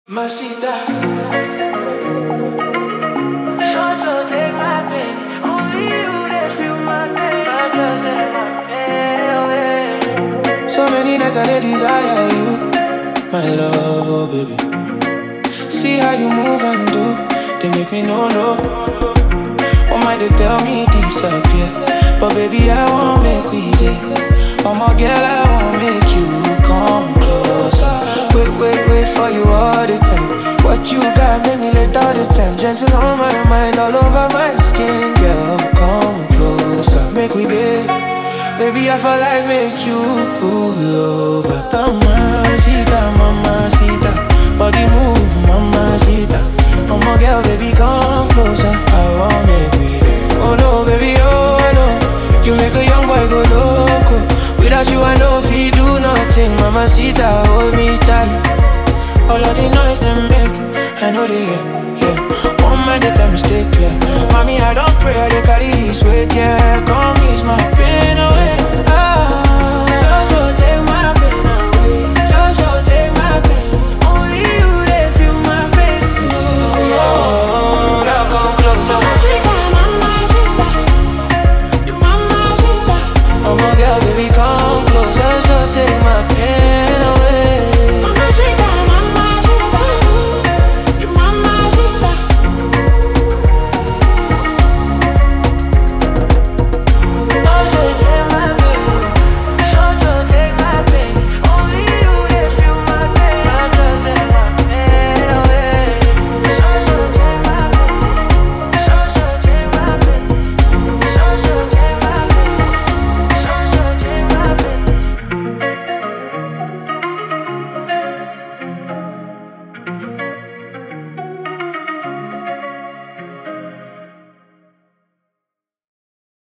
Masita, so take my pain. Only you that feel my pain. My blood and my pain. So many nights I dey desire you, my love, oh baby. See how you move and do, they make me know no. What might they tell me disappear? But baby I won't make we day. Oh my girl, I won't make you come closer. Wait for you all the time. What you got make me late all the time. Gentle on my mind, all over my skin. Girl, come closer, make we day. Baby, I feel like make you pull over. Mamacita, body move, mamacita. Oh my girl, baby, come closer. I won't make we day. Oh no, baby, oh no. You make a young boy go loco. Without you, I know if you do nothing. Mamacita, hold me tight. All of the noise they make, I know they hear, yeah. One man they tell me stay clear. Mommy, I don't pray, I dey carry this weight, yeah. Come ease my pain